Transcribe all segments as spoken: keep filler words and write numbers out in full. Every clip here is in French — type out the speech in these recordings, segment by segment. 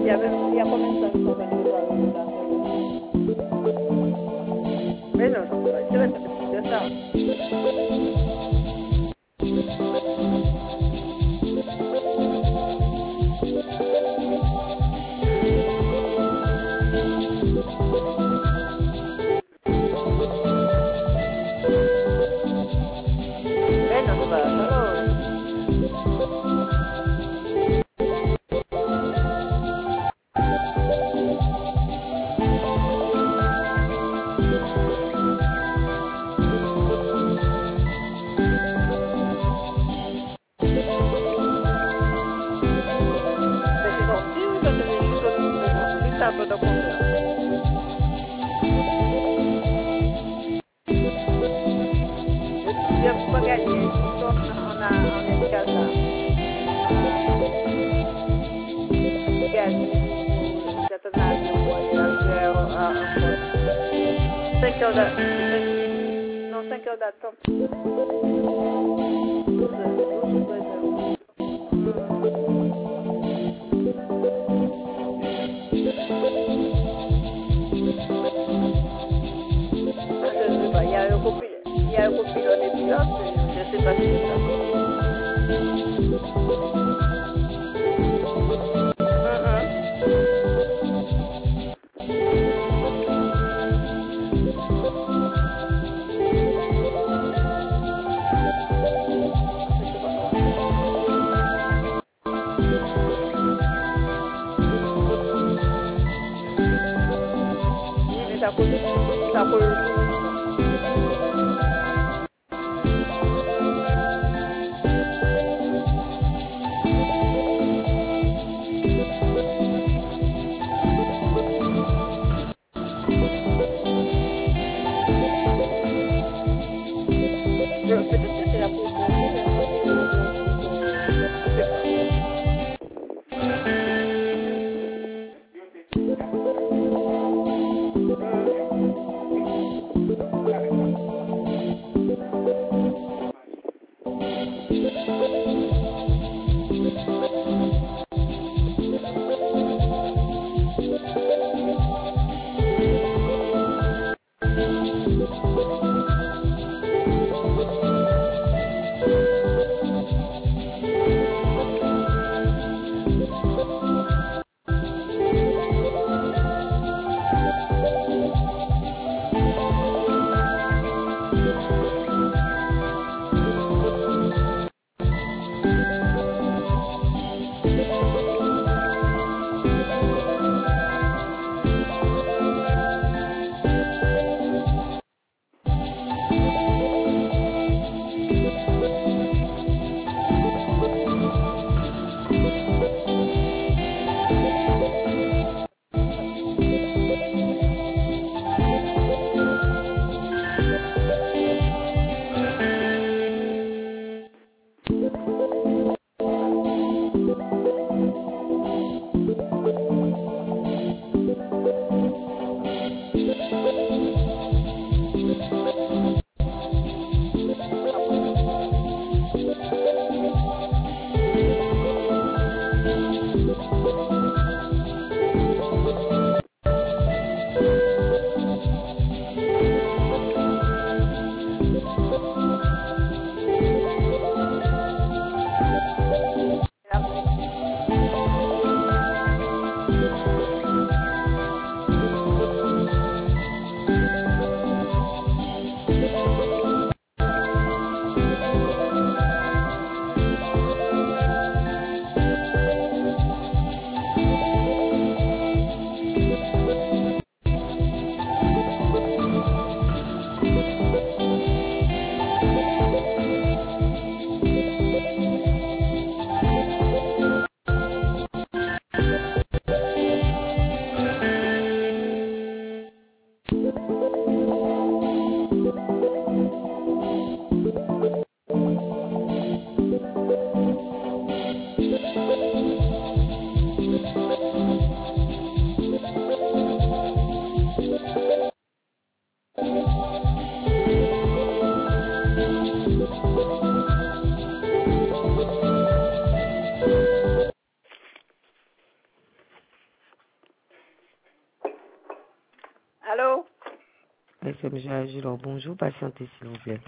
Il y avait, il y a combien de temps qu'ils sont venus voir le là? Mais non, non, c'est vrai, c'est plus de ça. Mais non, c'est pas la chaleur. Mais c'est sorti ou ça c'est juste que juste un peu de concert? Il y a pas gagné, on a en escale là. Gagné, c'est un avion, il a joué à un cinq heures d'attente. Non, cinq heures d'attente. Je ne sais pas, il y a un copilote, il y a un copilote et pilote, je ne sais pas si c'est ça. Oui, mais ça coûte, ça coûte le peut-être que c'est la Allô? S M G Agilon, bonjour, patientez s'il vous plaît.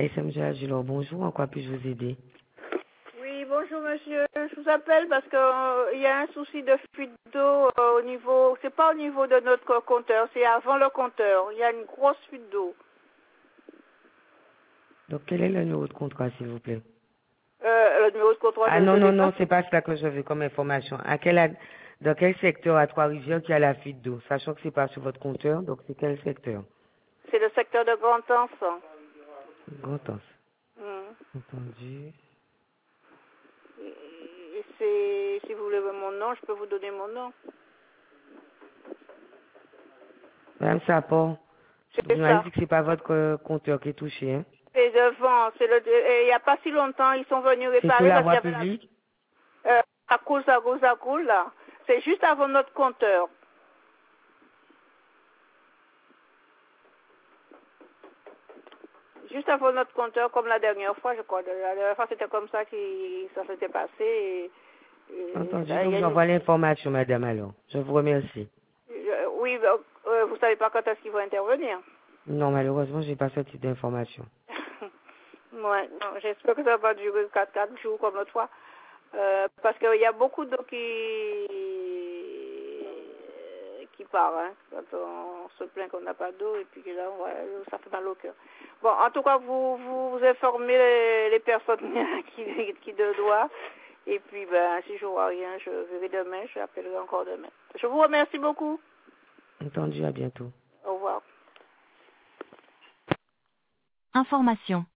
S M G Agilor, bonjour, en quoi puis-je vous aider? Oui, bonjour monsieur. Je vous appelle parce qu'il euh, y a un souci de fuite d'eau euh, au niveau, c'est pas au niveau de notre compteur, c'est avant le compteur. Il y a une grosse fuite d'eau. Donc, quel est le numéro de contrat, s'il vous plaît? Euh, le numéro de comptoir, Ah je non, ne non, l'ai pas. non, c'est pas ça que je veux comme information. À quel, ad- dans quel secteur à Trois-Rivières qu'il y a la fuite d'eau? Sachant que c'est pas sur votre compteur, donc c'est quel secteur? C'est le secteur de Grand-Anse. Grand-Anse. Hmm. Entendu. Et et c'est, si vous voulez mon nom, je peux vous donner mon nom. Madame Sapor, vous C'est m'avez ça. dit que c'est pas votre euh, compteur qui est touché, hein? C'est devant. C'est le. et Il n'y a pas si longtemps, ils sont venus C'est sur réparer la parce qu'il y voie avait la. publique? Euh, ça coule, ça coule, ça coule là. C'est juste avant notre compteur. Juste avant notre compteur, comme la dernière fois, je crois. La dernière fois, c'était comme ça que ça s'était passé. Et, et Entendu, ça, il y donc a une- j'envoie l'information, madame, alors. Je vous remercie. euh, oui, euh, euh, vous savez pas quand est-ce qu'ils vont intervenir. Non, malheureusement, j'ai pas ce type d'information. Ouais, non, j'espère que ça va pas durer quatre, quatre jours comme l'autre fois. Euh, parce qu'il y a beaucoup d'eau qui qui part, hein, quand on se plaint qu'on n'a pas d'eau et puis que là, ouais, ça fait mal au cœur. Bon, en tout cas, vous vous, vous informez les, les personnes qui, qui de doigt. Et puis, ben, si je vois rien, je verrai demain, je appellerai encore demain. Je vous remercie beaucoup. Entendu, à bientôt. Au revoir. Information.